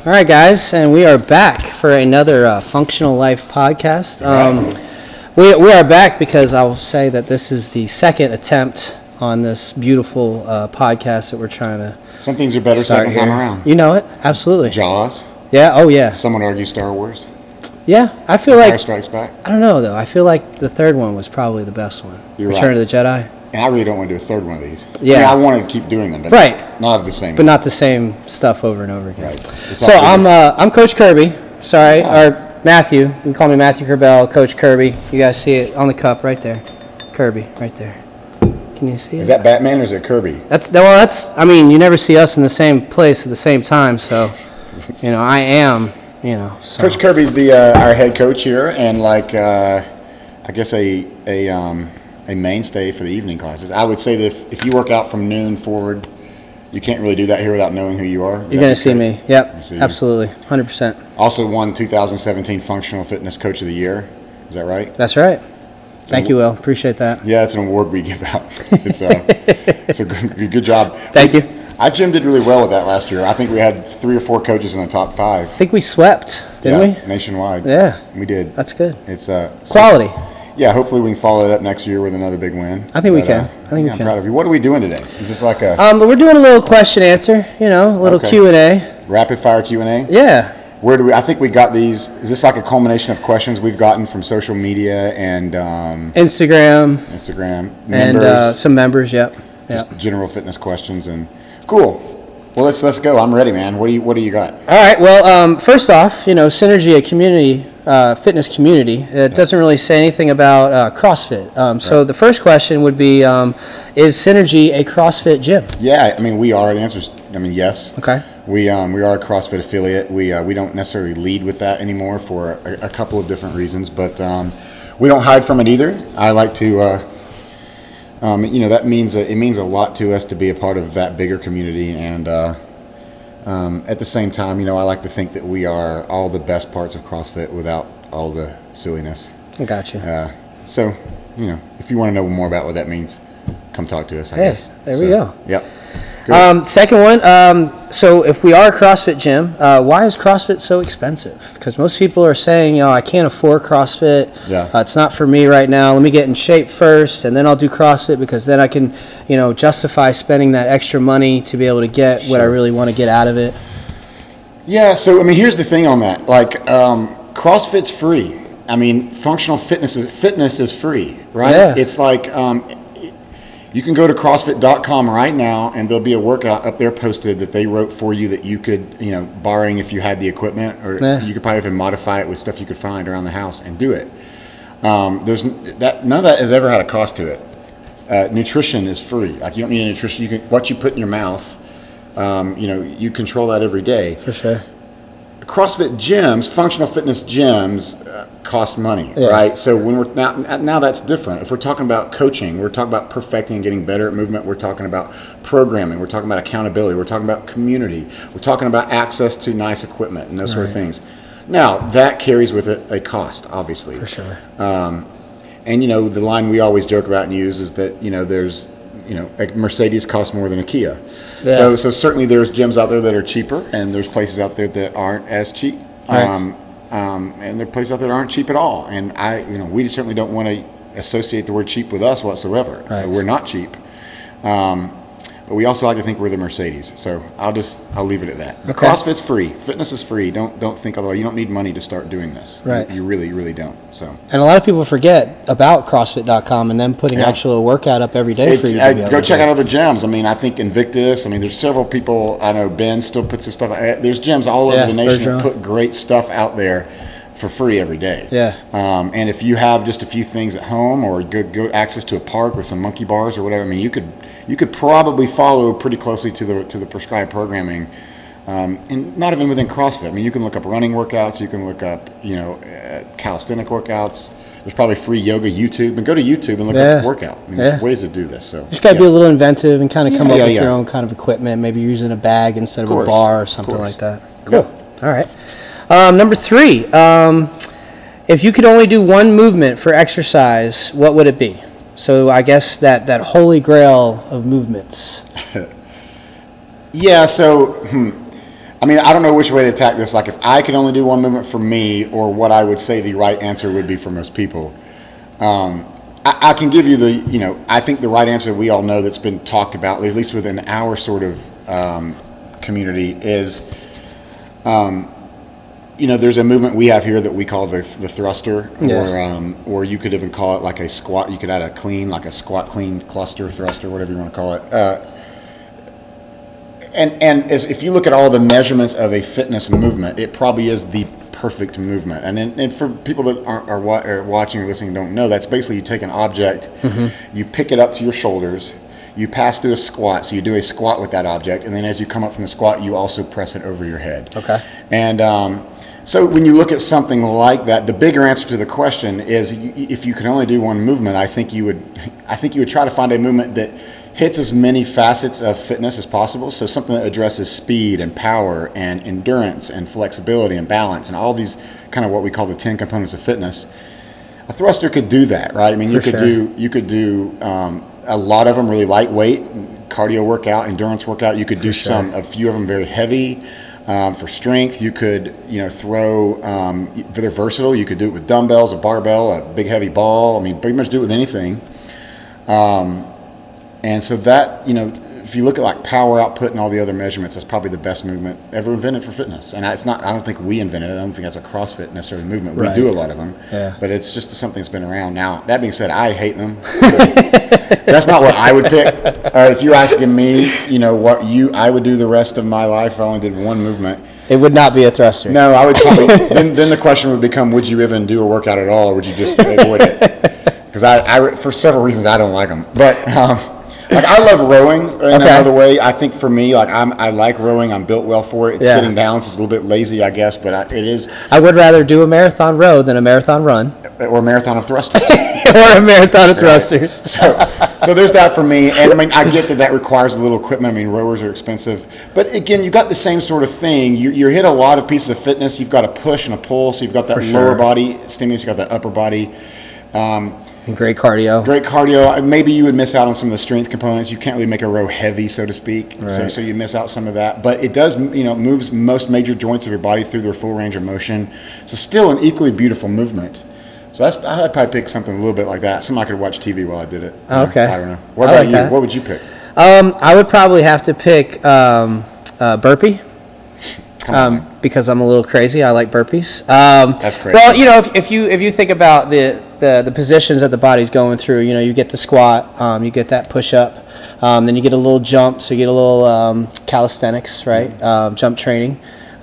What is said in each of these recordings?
All right, guys, and we are back for another Functional Life podcast. We are back because I'll say that this is the second attempt on this beautiful podcast that we're trying to Some things are better second time around. You know it, absolutely. Jaws. Yeah, oh yeah. Some would argue Star Wars. Yeah, I feel like... Empire Strikes Back. I don't know, though. I feel like the third one was probably the best one. You're Return right. of the Jedi. And I really don't want to do a third one of these. Yeah. I wanted to keep doing them, but Right. not of the same. But not the same stuff over and over again. Right. So I'm Coach Kirby. Sorry, or Matthew. You can call me Matthew Kerbel, Coach Kirby. You guys see it on the cup right there. Kirby, right there. Can you see it? Is that Batman or is it Kirby? That's. I mean, you never see us in the same place at the same time. So, I am. So. Coach Kirby's our head coach here, and I guess a mainstay for the evening classes. I would say that if you work out from noon forward, you can't really do that here without knowing who you are. You're going to see me. Yep, see absolutely, 100%. Also won 2017 Functional Fitness Coach of the Year. Is that right? That's right. Thank you, Will. Appreciate that. Yeah, it's an award we give out. It's a good job. Thank you. Our gym did really well with that last year. I think we had 3 or 4 coaches in the top 5. I think we swept, didn't we? Nationwide. Yeah. We did. That's good. It's quality. Yeah, hopefully we can follow it up next year with another big win. I think we can. I'm proud of you. What are we doing today? Is this like a... But we're doing a little question answer, a little Okay. Q&A. rapid fire Q&A? Yeah. Where do we... I think we got these... Is this like a culmination of questions we've gotten from social media and... Instagram. Members. And some members, yep. Just general fitness questions and... Cool. Well, let's go. I'm ready, man. What do you got? All right. Well, first off, Synergy, a community, fitness community. It doesn't really say anything about CrossFit. So the first question would be, is Synergy a CrossFit gym? Yeah, I mean, we are. The answer is, yes. Okay. We are a CrossFit affiliate. We don't necessarily lead with that anymore for a couple of different reasons, but we don't hide from it either. I like to... that means it means a lot to us to be a part of that bigger community, and at the same time, I like to think that we are all the best parts of CrossFit without all the silliness. I got you. So, if you want to know more about what that means, come talk to us. I guess. There we go. Yep. Second one, so if we are a CrossFit gym, why is CrossFit so expensive? Because most people are saying, I can't afford CrossFit. Yeah. It's not for me right now. Let me get in shape first, and then I'll do CrossFit because then I can, justify spending that extra money to be able to get what I really want to get out of it. Yeah, so, here's the thing on that. CrossFit's free. Functional fitness is free, right? Yeah. It's like... you can go to CrossFit.com right now, and there'll be a workout up there posted that they wrote for you that you could, borrowing if you had the equipment, or you could probably even modify it with stuff you could find around the house and do it. None of that has ever had a cost to it. Nutrition is free. You don't need a nutrition. What you put in your mouth, you control that every day. For sure. CrossFit gyms, functional fitness gyms, cost money, right? So when we're now that's different. If we're talking about coaching, we're talking about perfecting and getting better at movement. We're talking about programming. We're talking about accountability. We're talking about community. We're talking about access to nice equipment and those sort of things. Now that carries with it a cost, obviously. For sure. And the line we always joke about and use is that there's a Mercedes costs more than a Kia. Yeah. So certainly there's gyms out there that are cheaper, and there's places out there that aren't as cheap. Right. And there are places out there that aren't cheap at all. And we certainly don't want to associate the word cheap with us whatsoever. Right. We're not cheap. But we also like to think we're the Mercedes. So I'll leave it at that. Okay. CrossFit's free. Fitness is free. Don't think otherwise. You don't need money to start doing this. Right. You really, really don't. So. And a lot of people forget about CrossFit.com and then putting actual workout up every day for you to be able go to check do. out other gyms. I think Invictus. There's several people. I know Ben still puts his stuff. There's gyms all over the nation that put great stuff out there for free every day. Yeah. And if you have just a few things at home, or good access to a park with some monkey bars or whatever, you could probably follow pretty closely to the prescribed programming. And not even within CrossFit. You can look up running workouts. You can look up calisthenic workouts. There's probably free yoga YouTube, and go to YouTube and look up the workout. There's ways to do this. So you just got to be a little inventive and kind of come up with your own kind of equipment. Maybe using a bag instead of a bar or something like that. Cool. Yep. All right. Number 3, if you could only do one movement for exercise, what would it be? So I guess that holy grail of movements. Yeah. So I mean, I don't know which way to attack this. Like, if I could only do one movement for me, or what I would say the right answer would be for most people. I can give you I think the right answer that we all know that's been talked about, at least within our sort of community, is, there's a movement we have here that we call the thruster, or you could even call it like a squat. You could add a clean, like a squat clean cluster thruster, whatever you want to call it. And if you look at all the measurements of a fitness movement, it probably is the perfect movement. And for people that are watching or listening don't know, that's basically you take an object, you pick it up to your shoulders, you pass through a squat, so you do a squat with that object, and then as you come up from the squat, you also press it over your head. Okay. And so when you look at something like that, the bigger answer to the question is, if you can only do one movement, I think you would try to find a movement that hits as many facets of fitness as possible. So something that addresses speed and power and endurance and flexibility and balance and all these kind of what we call the 10 components of fitness. A thruster could do that, right? I mean, you could do a lot of them really lightweight, cardio workout, endurance workout. You could do a few of them very heavy for strength. You could, throw, they're versatile. You could do it with dumbbells, a barbell, a big heavy ball. I mean, pretty much do it with anything. And so that, if you look at like power output and all the other measurements, that's probably the best movement ever invented for fitness. And I don't think we invented it. I don't think that's a CrossFit necessarily movement. We do a lot of them, but it's just something that's been around. Now, that being said, I hate them. So that's not what I would pick. If you're asking me, I would do the rest of my life if I only did one movement. It would not be a thruster. No, I would probably, then the question would become, would you even do a workout at all, or would you just avoid it? Because I for several reasons, I don't like them. But, like, I love rowing in another way. I think for me, like, I like rowing. I'm built well for it. It's sitting down, so it's a little bit lazy, I guess, but it is. I would rather do a marathon row than a marathon run. Or a marathon of thrusters. Or a marathon of thrusters. So there's that for me. And, I mean, I get that requires a little equipment. I mean, rowers are expensive. But, again, you got the same sort of thing. You hit a lot of pieces of fitness. You've got a push and a pull, so you've got that lower body stimulus. You've got that upper body. And great cardio. Great cardio. Maybe you would miss out on some of the strength components. You can't really make a row heavy, so to speak. Right. So you miss out some of that. But it does, moves most major joints of your body through their full range of motion. So still an equally beautiful movement. So I'd probably pick something a little bit like that. Something I could watch TV while I did it. Okay. I don't know. What about you? That. What would you pick? I would probably have to pick burpee. Because I'm a little crazy. I like burpees. That's crazy. Well, if you think about the positions that the body's going through, you get the squat, you get that push up, then you get a little jump, so you get a little calisthenics, right? Jump training.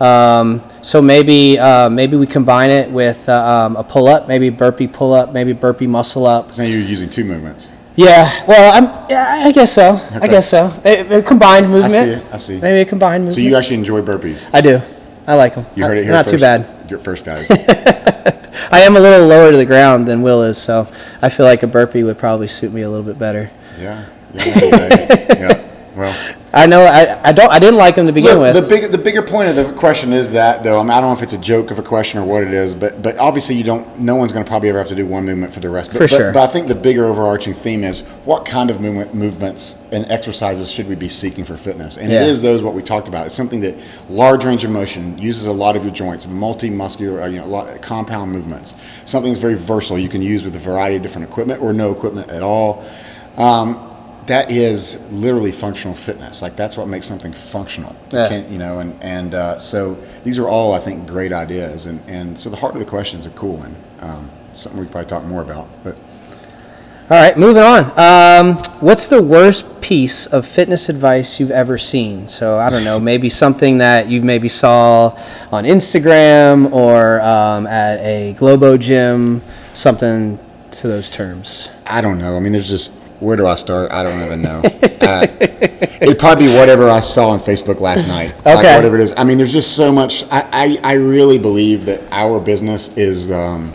So maybe we combine it with a pull up, maybe burpee pull up, maybe burpee muscle up. So now you're using two movements. Yeah, well, I guess so. Okay. I guess so. A combined movement. I see. Maybe a combined movement. So you actually enjoy burpees? I do. I like them. You heard it here not first. Too bad. Your first, guys. I am a little lower to the ground than Will is, so I feel like a burpee would probably suit me a little bit better. Yeah. Yeah. Well, I know. I didn't like them to begin with. The bigger point of the question is that, though. I don't know if it's a joke of a question or what it is, but obviously no one's going to probably ever have to do one movement for the rest. But I think the bigger overarching theme is what kind of movements and exercises should we be seeking for fitness? And it is what we talked about. It's something that large range of motion uses a lot of your joints, multi-muscular, a lot of compound movements. Something that's very versatile. You can use with a variety of different equipment or no equipment at all. That is literally functional fitness. Like, that's what makes something functional. Yeah. So these are all, I think, great ideas. And so the heart of the questions are cool and something we could probably talk more about. But all right, moving on. What's the worst piece of fitness advice you've ever seen? So I don't know, maybe something that you maybe saw on Instagram or at a Globo gym, something to those terms. I don't know. I mean, there's just... Where do I start? I don't even know. It'd probably be whatever I saw on Facebook last night. Okay. Like whatever it is. I mean, there's just so much. I really believe that our business is,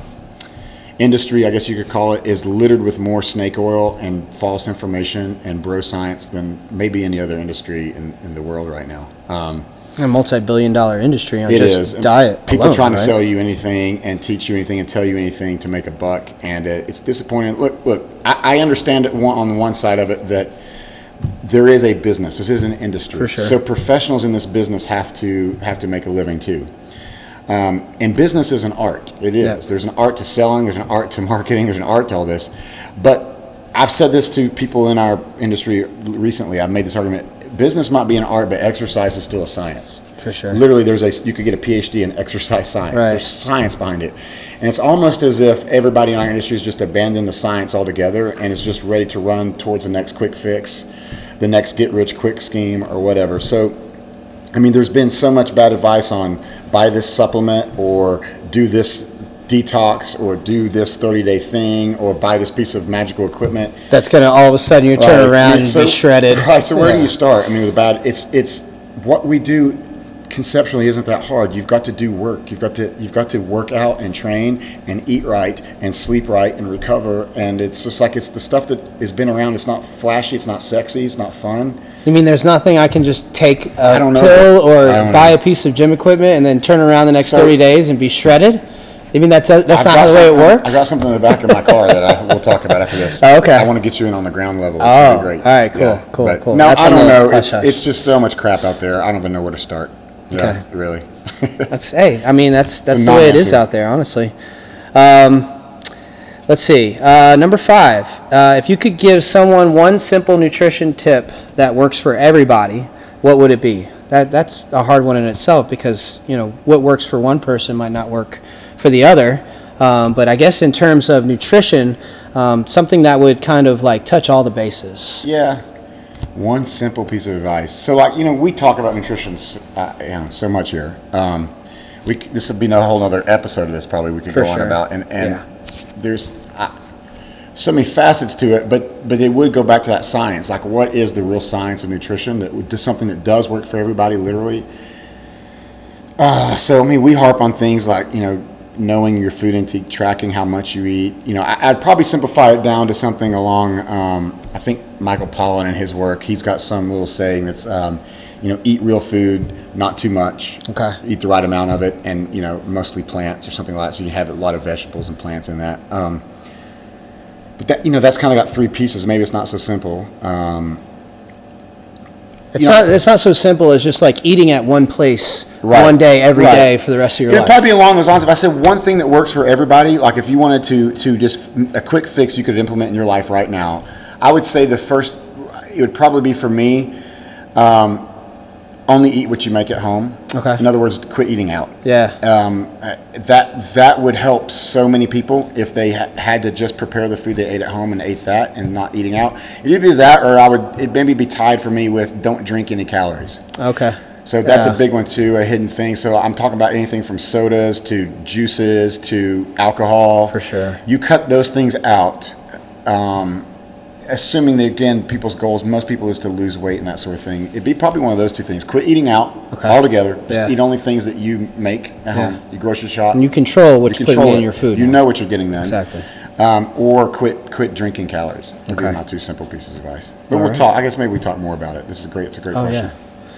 industry, I guess you could call it, is littered with more snake oil and false information and bro science than maybe any other industry in the world right now. A multi-billion-dollar industry on just diet. People alone, trying to right? sell you anything and teach you anything and tell you anything to make a buck, and it's disappointing. Look, I understand it on the one side of it that there is a business. This is an industry. For sure. So professionals in this business have to make a living too. And business is an art. It is. Yeah. There's an art to selling. There's an art to marketing. There's an art to all this. But I've said this to people in our industry recently. I've made this argument. Business might be an art, but exercise is still a science. For sure. Literally, you could get a PhD in exercise science. Right. There's science behind it. And it's almost as if everybody in our industry has just abandoned the science altogether and is just ready to run towards the next quick fix, the next get-rich-quick scheme or whatever. So, I mean, there's been so much bad advice on buy this supplement or do this detox or do this 30-day thing or buy this piece of magical equipment. That's going to all of a sudden you turn around and be shredded. Right, so where do you start? I mean, with it's what we do conceptually isn't that hard. You've got to do work. You've got to work out and train and eat right and sleep right and recover. And it's just like it's the stuff that has been around. It's not flashy. It's not sexy. It's not fun. You mean there's nothing I can just take a pill or buy a piece of gym equipment and then turn around the next 30 days and be shredded? You mean that's not the way it works? I got something in the back of my car that we'll talk about after this. Oh, okay. I want to get you in on the ground level. It's going to be great. All right, cool, yeah. cool. No, I don't know. It's just so much crap out there. I don't even know where to start. Yeah, okay. Really. That's the way it is out there, honestly. Let's see. Number 5. If you could give someone one simple nutrition tip that works for everybody, what would it be? That's a hard one in itself because, what works for one person might not work for the other. But I guess in terms of nutrition, something that would kind of like touch all the bases. Yeah. One simple piece of advice. So, we talk about nutrition, so much here. This would be a whole other episode of this. Probably we could go on about, and there's so many facets to it. But it would go back to that science. Like, what is the real science of nutrition? That would do something that does work for everybody, literally. We harp on things like knowing your food intake, tracking how much you eat. I'd probably simplify it down to something along, I think Michael Pollan in his work, he's got some little saying that's, eat real food, not too much. Okay. Eat the right amount of it, and, mostly plants or something like that. So you have a lot of vegetables and plants in that. But that, that's kind of got 3 pieces. Maybe it's not so simple. It's not so simple as just like eating at one place one day every day for the rest of your life. It'd probably be along those lines. If I said one thing that works for everybody, like if you wanted to just a quick fix you could implement in your life right now, I would say it would probably be for me, only eat what you make at home. Okay. In other words, quit eating out. Yeah. That would help so many people if they had to just prepare the food they ate at home and ate that and not eating out. It'd be that, or it'd maybe be tied for me with don't drink any calories. Okay. So that's a big one too, a hidden thing. So I'm talking about anything from sodas to juices to alcohol. For sure. You cut those things out. Assuming that, again, people's goals, most people is to lose weight and that sort of thing. It'd be probably one of those 2 things. Quit eating out altogether. Just eat only things that you make at home. You grocery shop. And you control what you're putting in your food. You know what you're getting then. Exactly. Or quit drinking calories. Would be my 2 simple pieces of advice. But we'll talk. I guess maybe we talk more about it. This is great. It's a great question.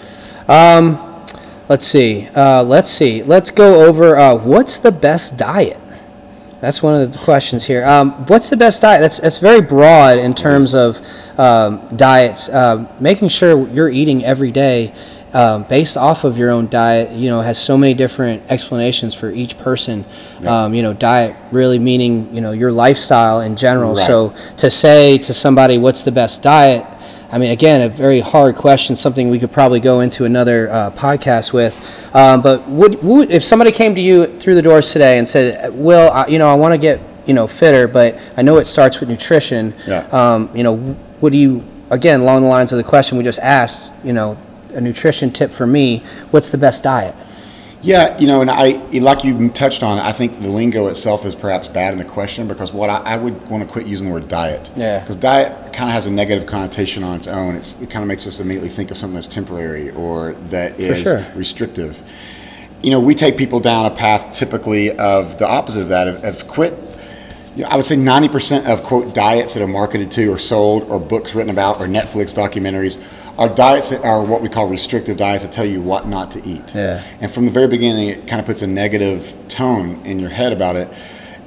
Yeah. Let's see. Let's go over what's the best diet. That's one of the questions here. What's the best diet? That's very broad in terms of diets. Making sure you're eating every day based off of your own diet, has so many different explanations for each person. Yeah. Diet really meaning, your lifestyle in general. Right. So to say to somebody, what's the best diet? I mean, again, a very hard question, something we could probably go into another podcast with. But would if somebody came to you through the doors today and said, Will, I want to get, fitter, but I know it starts with nutrition. Yeah. Would you, again, along the lines of the question we just asked, a nutrition tip for me, what's the best diet? Yeah, and like you touched on, I think the lingo itself is perhaps bad in the question because what I would want to quit using the word diet. Yeah. Because diet kind of has a negative connotation on its own. It kind of makes us immediately think of something that's temporary or that is restrictive. We take people down a path typically of the opposite of that, of quit. I would say 90% of, quote, diets that are marketed to or sold or books written about or Netflix documentaries are diets that are what we call restrictive diets that tell you what not to eat. Yeah. And from the very beginning, it kind of puts a negative tone in your head about it.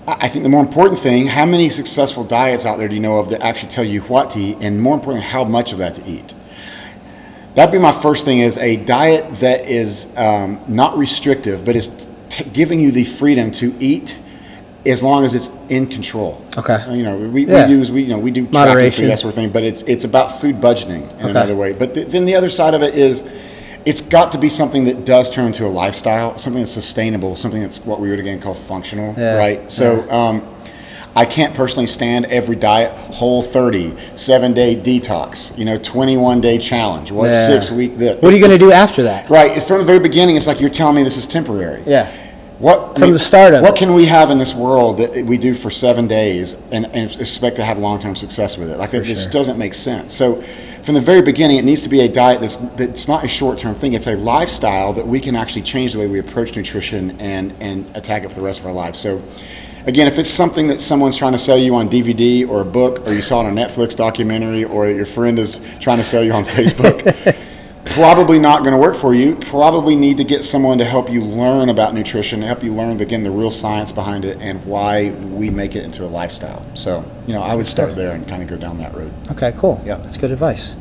I think the more important thing, how many successful diets out there do you know of that actually tell you what to eat, and more importantly, how much of that to eat? That'd be my first thing, is a diet that is not restrictive, but is giving you the freedom to eat as long as it's in control. Okay. We do tracking food, that sort of thing, but it's about food budgeting in another way. But then the other side of it is, it's got to be something that does turn into a lifestyle, something that's sustainable, something that's what we would again call functional, right? So I can't personally stand every diet, Whole30, 7-day detox, 21-day challenge, 6-week. What are you going to do after that? Right. From the very beginning, it's like you're telling me this is temporary. Yeah. The start of what can we have in this world that we do for 7 days and expect to have long-term success with it? Like, it just doesn't make sense. So from the very beginning, it needs to be a diet that's not a short-term thing. It's a lifestyle that we can actually change the way we approach nutrition and attack it for the rest of our lives. So again, if it's something that someone's trying to sell you on DVD or a book, or you saw it on a Netflix documentary, or your friend is trying to sell you on Facebook, probably not going to work for you. Probably need to get someone to help you learn about nutrition, help you learn, again, the real science behind it and why we make it into a lifestyle. So, I would start there and kind of go down that road. Okay, cool. Yeah. That's good advice.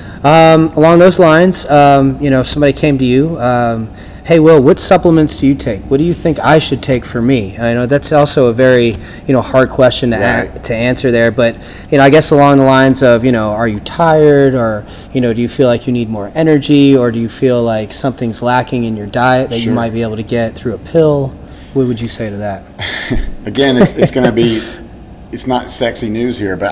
Along those lines, if somebody came to you, hey, Will, what supplements do you take? What do you think I should take for me? I know that's also a very, hard question to answer there. But, I guess along the lines of, are you tired, or, do you feel like you need more energy, or do you feel like something's lacking in your diet that you might be able to get through a pill? What would you say to that? Again, it's going to be, it's not sexy news here, but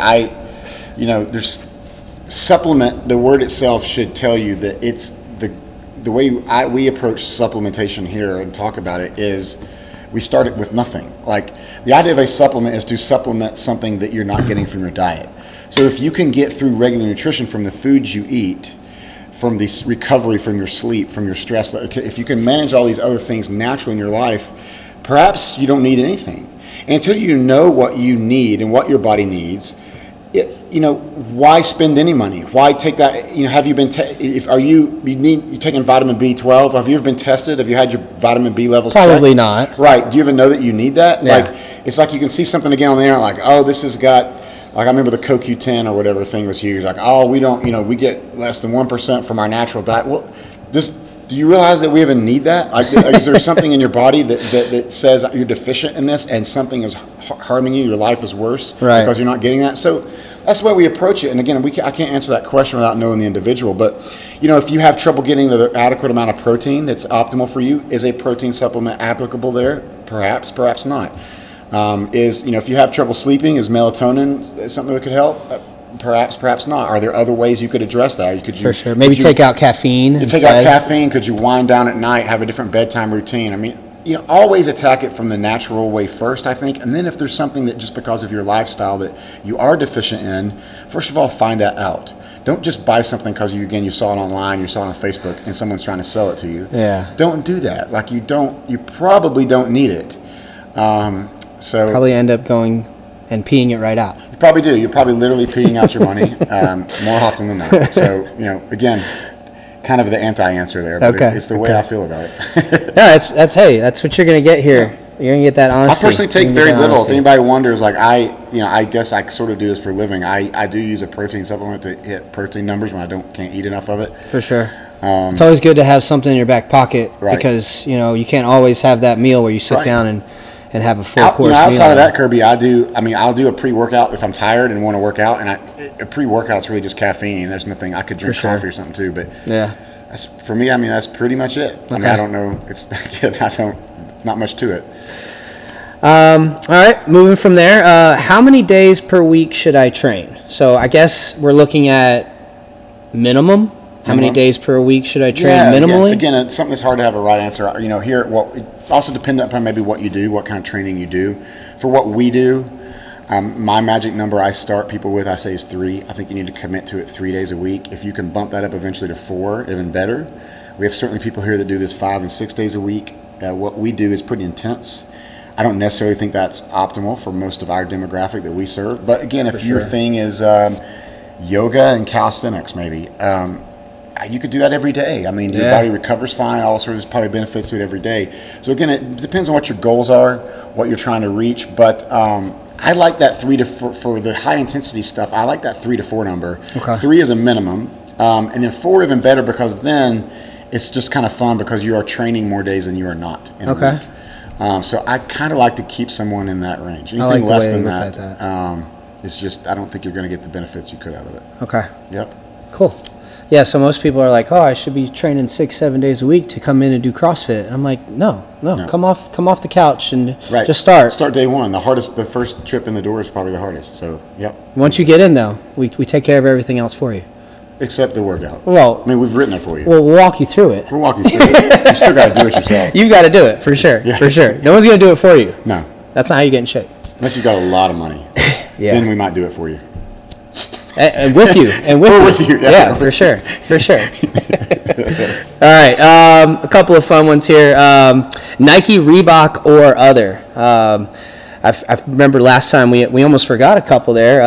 there's supplement, the word itself should tell you that it's the way we approach supplementation here and talk about it is we start it with nothing. Like, the idea of a supplement is to supplement something that you're not getting from your diet. So if you can get through regular nutrition from the foods you eat, from the recovery from your sleep, from your stress, if you can manage all these other things naturally in your life, perhaps you don't need anything. And until you know what you need and what your body needs, why spend any money? Why take that? Have you been? You taking vitamin B12? Have you ever been tested? Have you had your vitamin B levels Probably checked? not. Right. Do you even know that you need that? Yeah. Like, it's like you can see something again on the internet, like, oh, this has got, like, I remember the CoQ10 or whatever thing was huge. Like, oh, we don't, we get less than 1% from our natural diet. Well, do you realize that we even need that? Like, is there something in your body that says you're deficient in this, and something is harming you, your life is worse because you're not getting that? So that's the way we approach it. And again, I can't answer that question without knowing the individual. But, if you have trouble getting the adequate amount of protein that's optimal for you, is a protein supplement applicable there? Perhaps, perhaps not. If you have trouble sleeping, is melatonin something that could help? Perhaps, perhaps not. Are there other ways you could address that? For sure. Maybe take out caffeine. Take out caffeine. Could you wind down at night, have a different bedtime routine? I mean, always attack it from the natural way first, I think. And then if there's something that just because of your lifestyle that you are deficient in, first of all, find that out. Don't just buy something because you saw it online, you saw it on Facebook, and someone's trying to sell it to you. Yeah. Don't do that. Like, you probably don't need it. So probably end up going and peeing it right out. You probably do. You're probably literally peeing out your money more often than not. So, again, kind of the anti-answer there, but it's the way I feel about it. that's what you're going to get here. Yeah. You're going to get that honesty. I personally take very little. If anybody wonders, like, I guess I sort of do this for a living. I do use a protein supplement to hit protein numbers when can't eat enough of it. For sure. It's always good to have something in your back pocket because, you can't always have that meal where you sit down and have a full course meal. Outside of that, Kirby, I'll do a pre-workout if I'm tired and want to work out, and a pre-workout's really just caffeine. There's nothing. I could drink coffee or something too, but for me, that's pretty much it. Okay. I don't know. Not much to it. All right, moving from there. How many days per week should I train? So I guess we're looking at minimum. How many days per week should I train minimally? Yeah. Again, it's something that's hard to have a right answer. Here, it's also dependent upon maybe what you do, what kind of training you do. For what we do, my magic number I start people with, I say, is 3. I think you need to commit to it 3 days a week. If you can bump that up eventually to 4, even better. We have certainly people here that do this 5 and 6 days a week. What we do is pretty intense. I don't necessarily think that's optimal for most of our demographic that we serve. But again, if your thing is yoga and calisthenics, maybe. you could do that every day. I mean, your body recovers fine. Also, there's probably benefits to it every day. So again, it depends on what your goals are, what you're trying to reach. But I like that 3 to 4 for the high intensity stuff. I like that 3 to 4 number. Okay. 3 is a minimum, and then 4 even better because then it's just kind of fun because you are training more days than you are not in a week. So I kind of like to keep someone in that range. Anything less than that, it's just I don't think you're going to get the benefits you could out of it. Okay. Yep. Cool. Yeah, so most people are like, "Oh, I should be training 6-7 days a week to come in and do CrossFit." And I'm like, "No. Come off the couch and just start. Start day one. The first trip in the door is probably the hardest. So, yep. Once you get in, though, we take care of everything else for you, except the workout. Well, I mean, we've written it for you. We'll walk you through it. We'll walk you through it. You still got to do it yourself. You've got to do it for sure. Yeah. For sure. No one's gonna do it for you. No, that's not how you get in shape. Unless you've got a lot of money. Yeah. Then we might do it for you. And with you, with you. Yeah, for sure. All right, a couple of fun ones here. Nike, Reebok, or other. I remember last time we almost forgot a couple there.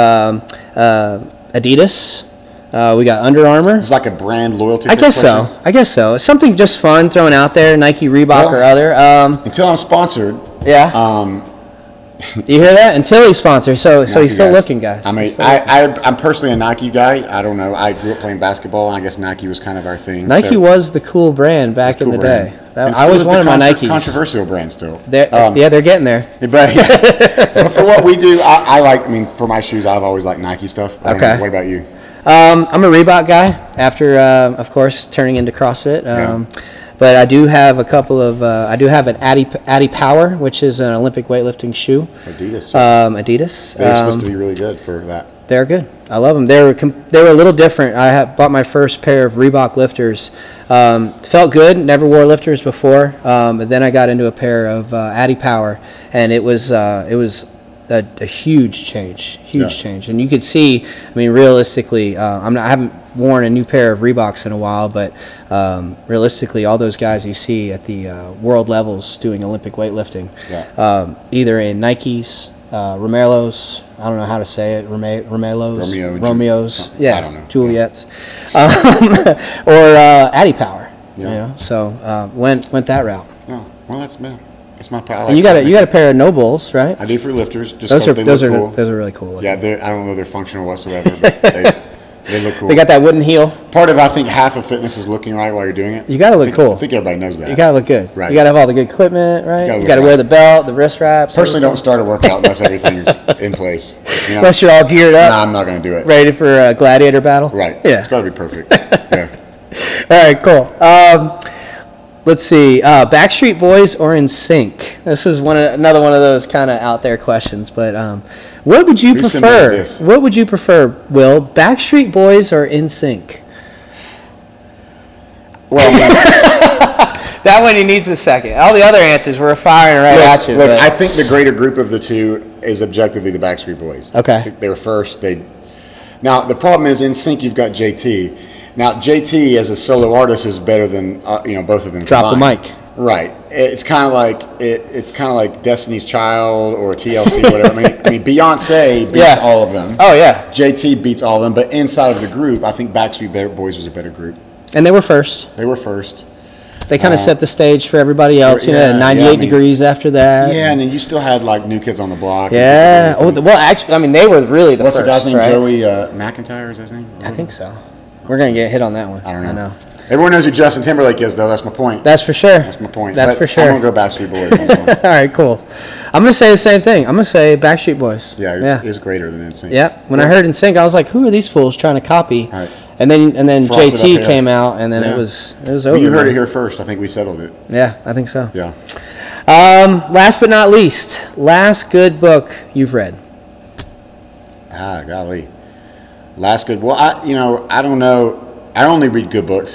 Adidas. We got Under Armour. It's like a brand loyalty. I guess so. It's something just fun thrown out there. Nike, Reebok, or other. Until I'm sponsored. Yeah. You hear that? Until he's sponsored, so he's still looking, guys. I mean, I'm personally a Nike guy. I don't know. I grew up playing basketball, and I guess Nike was kind of our thing. Nike was the cool brand back in the day. I was one of my Nikes. Controversial brand still. They're getting there. But for what we do, I like. I mean, for my shoes, I've always liked Nike stuff. Okay. What about you? I'm a Reebok guy. After, of course, turning into CrossFit. But I do have a couple of. I do have an Addy Power, which is an Olympic weightlifting shoe. Adidas. Adidas. They're supposed to be really good for that. They're good. I love them. They were a little different. I bought my first pair of Reebok lifters. Felt good. Never wore lifters before. But then I got into a pair of Addy Power, and it was a huge change. And you could see. I mean, realistically, I haven't worn a new pair of Reeboks in a while, but realistically, all those guys you see at the world levels doing Olympic weightlifting, either in Nikes, Romelos, I don't know how to say it, Romeos, I don't know. Juliets, or Addy Power. You know, so went that route. Oh, well, that's my power. And you got a pair of No Bulls, right? I do for lifters. Just those are cool. Those are really cool looking. Yeah, I don't know they're functional whatsoever, but they look cool. They got that wooden heel. Part of I think half of fitness is looking right while you're doing it. You got to look cool. I think everybody knows that. You got to look good. Right. You got to have all the good equipment, right? You got to right. wear the belt, the wrist wraps. Personally, don't start a workout unless everything's in place. You know? Unless you're all geared up. Nah, I'm not going to do it. Ready for a gladiator battle. Right. Yeah. It's got to be perfect. Yeah. All right. Cool. Let's see. Backstreet Boys or NSYNC? This is another one of those kind of out there questions. But what would you prefer? What would you prefer, Will? Backstreet Boys or NSYNC? Well, that one he needs a second. All the other answers were firing at you. Look, I think the greater group of the two is objectively the Backstreet Boys. Okay. I think they were first. Now the problem is in sync you've got JT. Now JT as a solo artist is better than both of them. Drop combined. the mic. Right. It's kind of like Destiny's Child or TLC, whatever. I mean Beyonce beats all of them. Oh yeah. JT beats all of them, but inside of the group, I think Backstreet Boys was a better group. And they were first. They kind of set the stage for everybody else. 98 Degrees after that. Yeah, and then you still had like New Kids on the Block. Yeah. Actually, they were really the first. What's the guy's name? Right? Joey McIntyre is his name? I think so. We're gonna get hit on that one. I don't know. Everyone knows who Justin Timberlake is, though. That's my point. That's for sure. That's my point. That's for sure. I'm gonna go Backstreet Boys. All right, cool. I'm gonna say the same thing. I'm gonna say Backstreet Boys. Yeah, it's greater than NSYNC. Yeah. When I heard NSYNC, I was like, "Who are these fools trying to copy?" Right. And then JT came out, and then it was over. Well, you heard it here first. I think we settled it. Yeah, I think so. Yeah. Last but not least, last good book you've read. Golly. Last good. Well, I don't know. I only read good books.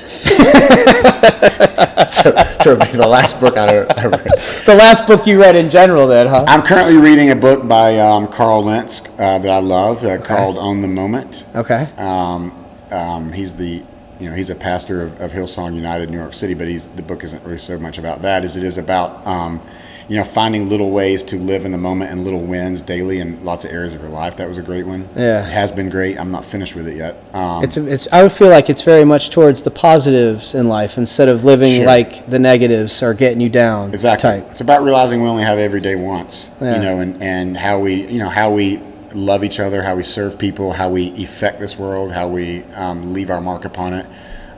so it'd be the last book I read. The last book you read in general, then, huh? I'm currently reading a book by Carl Lentz that I love called On the Moment. Okay. He's the he's a pastor of Hillsong United, New York City, but the book isn't really so much about that as it is about, finding little ways to live in the moment and little wins daily in lots of areas of your life. That was a great one. Yeah. It has been great. I'm not finished with it yet. I would feel like it's very much towards the positives in life instead of living like the negatives are getting you down. Exactly. Type. It's about realizing we only have every day once, Yeah. and how we love each other, how we serve people, how we affect this world, how we leave our mark upon it.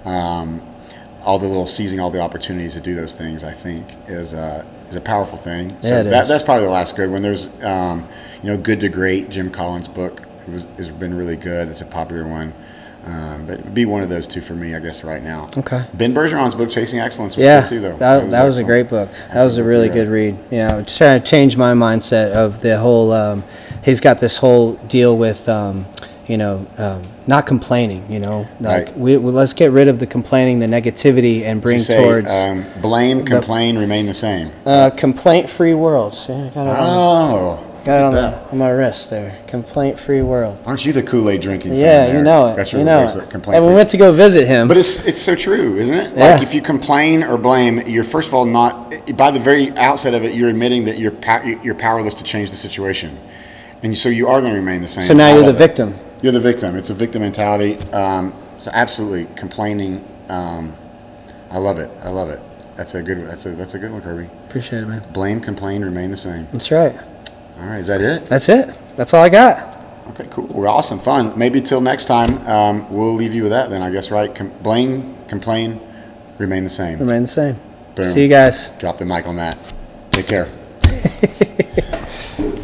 Seizing all the opportunities to do those things, I think, is a powerful thing. So that's probably the last good one. There's, Good to Great, Jim Collins' book has been really good. It's a popular one. But it'd be one of those two for me, I guess, right now. Okay. Ben Bergeron's book, Chasing Excellence, was good too, though. That was a great book. That was a really good read. Yeah, just trying to change my mindset of the whole. He's got this whole deal with, not complaining. Right. Let's get rid of the complaining, the negativity, and bring towards blame, complain, remain the same. Complaint-free world. See, I got it. Got it on my wrist there. Complaint-free world. Aren't you the Kool-Aid drinking fan? Yeah, you know it. Got your And we went to go visit him. But it's so true, isn't it? Yeah. Like if you complain or blame, you're first of all by the very outset of it, you're admitting that you're powerless to change the situation, and so you are going to remain the same. So now you're the victim. You're the victim. It's a victim mentality. So absolutely complaining. I love it. That's a good one, Kirby. Appreciate it, man. Blame, complain, remain the same. That's right. All right, is that it? That's it. That's all I got. Okay, cool. We're awesome, fun. Maybe till next time, we'll leave you with that then, I guess, right? Blame, complain, remain the same. Remain the same. Boom. See you guys. Drop the mic on that. Take care.